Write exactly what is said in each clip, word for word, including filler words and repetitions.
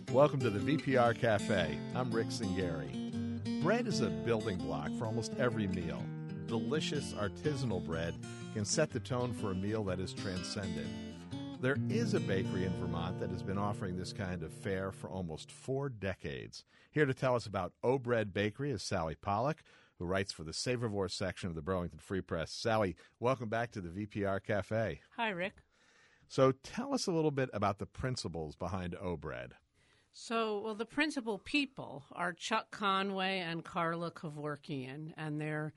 Welcome to the V P R Cafe. I'm Rick Zingari. Bread is a building block for almost every meal. Delicious artisanal bread can set the tone for a meal that is transcendent. There is a bakery in Vermont that has been offering this kind of fare for almost four decades. Here to tell us about O Bread Bakery is Sally Pollock, who writes for the Savorvore section of the Burlington Free Press. Sally, welcome back to the V P R Cafe. Hi, Rick. So tell us a little bit about the principles behind O Bread. So, well, the principal people are Chuck Conway and Carla Kevorkian, and they're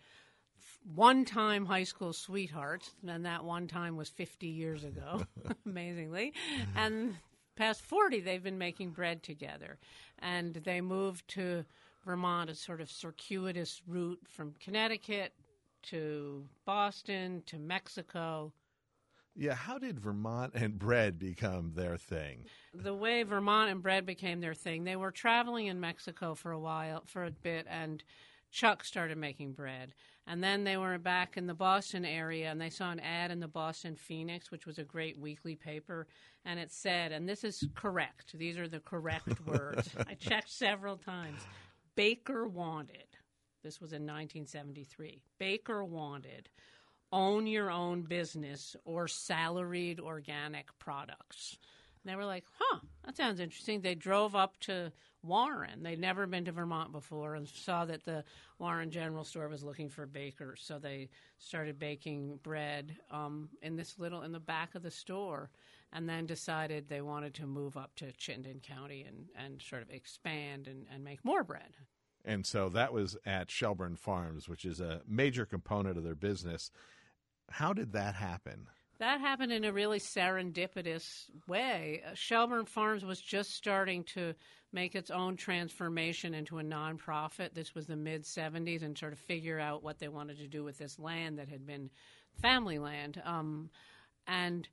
one-time high school sweethearts, and that one time was fifty years ago, amazingly. And past forty, they've been making bread together. And they moved to Vermont, a sort of circuitous route from Connecticut to Boston to Mexico. Yeah, how did Vermont and bread become their thing? The way Vermont and bread became their thing, they were traveling in Mexico for a while, for a bit, and Chuck started making bread. And then they were back in the Boston area, and they saw an ad in the Boston Phoenix, which was a great weekly paper, and it said, and this is correct, these are the correct words. I checked several times. Baker wanted. This was in nineteen seventy-three. Baker wanted. Own your own business or salaried organic products. And they were like, huh, that sounds interesting. They drove up to Warren. They'd never been to Vermont before and saw that the Warren General Store was looking for bakers. So they started baking bread um, in this little, in the back of the store, and then decided they wanted to move up to Chittenden County and, and sort of expand and, and make more bread. And so that was at Shelburne Farms, which is a major component of their business. How did that happen? That happened in a really serendipitous way. Uh, Shelburne Farms was just starting to make its own transformation into a nonprofit. This was the mid-seventies, and sort of figure out what they wanted to do with this land that had been family land. Um, and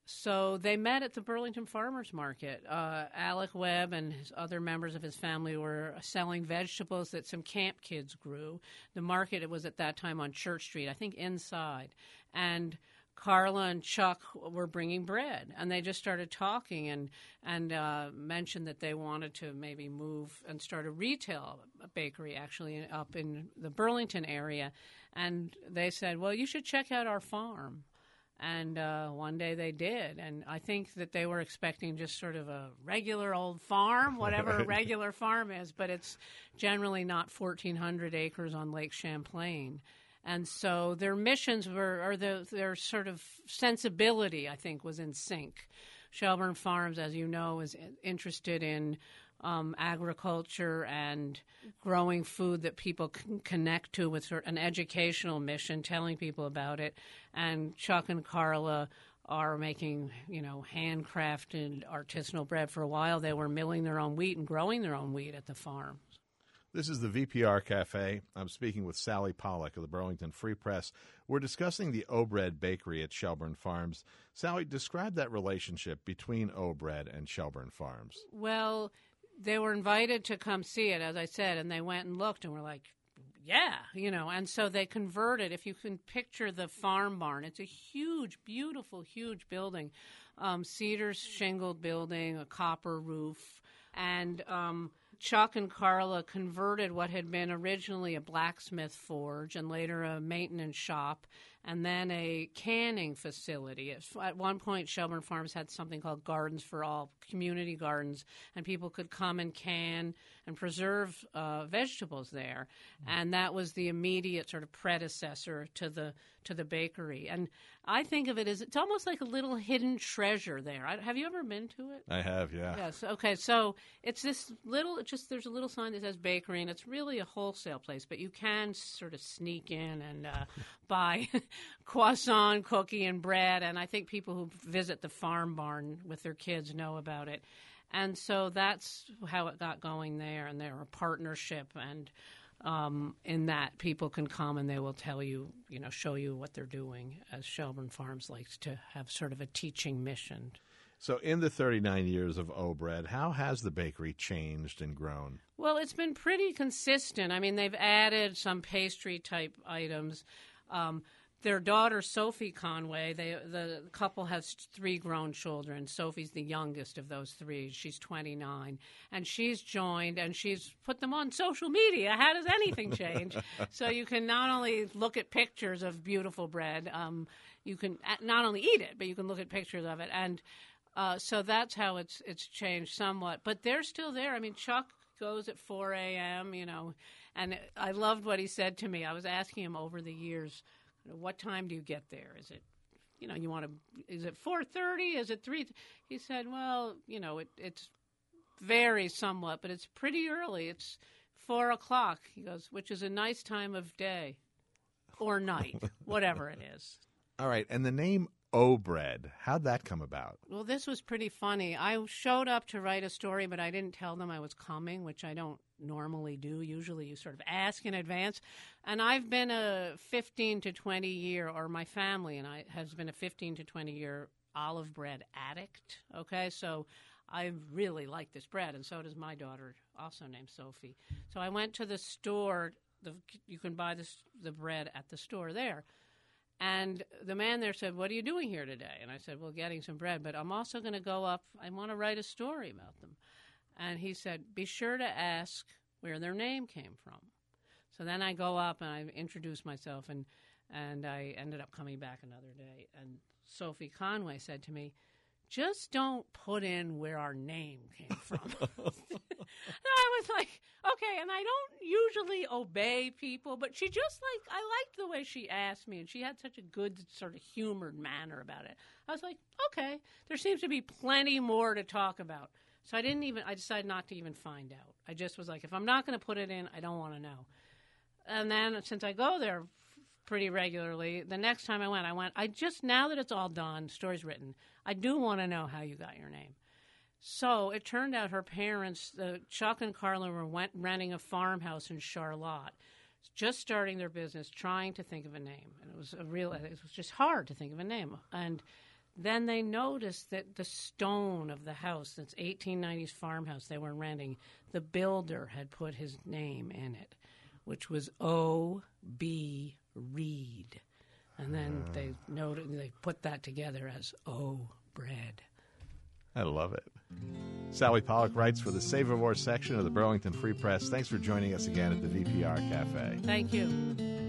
so they met at the Burlington Farmers Market. Uh, Alec Webb and his other members of his family were selling vegetables that some camp kids grew. The market, it was at that time on Church Street, I think inside. And Carla and Chuck were bringing bread, and they just started talking and and uh, mentioned that they wanted to maybe move and start a retail bakery actually up in the Burlington area. And they said, well, you should check out our farm. And uh, one day they did, and I think that they were expecting just sort of a regular old farm, whatever a regular farm is, but it's generally not fourteen hundred acres on Lake Champlain. And so their missions were, or the, their sort of sensibility, I think, was in sync. Shelburne Farms, as you know, is interested in um, agriculture and growing food that people can connect to with sort of an educational mission, telling people about it. And Chuck and Carla are making, you know, handcrafted artisanal bread. For a while, they were milling their own wheat and growing their own wheat at the farm. This is the V P R Cafe. I'm speaking with Sally Pollock of the Burlington Free Press. We're discussing the O Bread Bakery at Shelburne Farms. Sally, describe that relationship between O Bread and Shelburne Farms. Well, they were invited to come see it, as I said, and they went and looked and were like, yeah, you know, and so they converted. If you can picture the farm barn, it's a huge, beautiful, huge building, um, cedar shingled building, a copper roof, and um Chuck and Carla converted what had been originally a blacksmith forge and later a maintenance shop and then a canning facility. At one point, Shelburne Farms had something called Gardens for All, community gardens, and people could come and can and preserve uh, vegetables there. Mm-hmm. And that was the immediate sort of predecessor to the to the bakery. And I think of it as it's almost like a little hidden treasure there. I, have you ever been to it? I have, yeah. Yes. Okay. So it's this little. It's just there's a little sign that says bakery, and it's really a wholesale place. But you can sort of sneak in and uh, buy croissant, cookie, and bread. And I think people who visit the farm barn with their kids know about it. And so that's how it got going there. And they're a partnership, and um, in that people can come and they will tell you, you know, show you what they're doing, as Shelburne Farms likes to have sort of a teaching mission. So in the thirty-nine years of O Bread, how has the bakery changed and grown? Well, it's been pretty consistent. I mean, they've added some pastry-type items. Um, their daughter, Sophie Conway, they, the couple has three grown children. Sophie's the youngest of those three. She's twenty-nine. And she's joined, and she's put them on social media. How does anything change? So you can not only look at pictures of beautiful bread, um, you can not only eat it, but you can look at pictures of it. And uh, so that's how it's it's changed somewhat. But they're still there. I mean, Chuck goes at four a.m., you know, and I loved what he said to me. I was asking him over the years, what time do you get there? Is it, you know, you want to, is it four thirty? Is it three? He said, well, you know, it it's varies somewhat, but it's pretty early. It's four o'clock. He goes, which is a nice time of day or night, whatever it is. All right. And the name O Bread, how'd that come about? Well, this was pretty funny. I showed up to write a story, but I didn't tell them I was coming, which I don't normally do. Usually you sort of ask in advance. And I've been a fifteen to twenty year, or my family and I has been a fifteen to twenty year olive bread addict. Okay, so I really like this bread, and so does my daughter, also named Sophie. So I went to the store. The, you can buy this, the bread at the store there. And the man there said, what are you doing here today? And I said, well, getting some bread, but I'm also going to go up. I want to write a story about them. And he said, be sure to ask where their name came from. So then I go up and I introduce myself, and, and I ended up coming back another day. And Sophie Conway said to me, just don't put in where our name came from. And I was like, okay, and I don't usually obey people, but she just like, I liked the way she asked me, and she had such a good sort of humored manner about it. I was like, okay, there seems to be plenty more to talk about. So I didn't even, I decided not to even find out. I just was like, if I'm not going to put it in, I don't want to know. And then since I go there pretty regularly, the next time I went, I went, I just, now that it's all done, story's written, I do want to know how you got your name. So it turned out her parents, uh, Chuck and Carla, were went, renting a farmhouse in Charlotte, just starting their business, trying to think of a name. And it was a real, it was just hard to think of a name. And then they noticed that the stone of the house, that's eighteen nineties farmhouse they were renting, the builder had put his name in it, which was O B Reed. And then they noted, they put that together as O Bread. I love it. Sally Pollack writes for the Save-A-War section of the Burlington Free Press. Thanks for joining us again at the V P R Cafe. Thank you.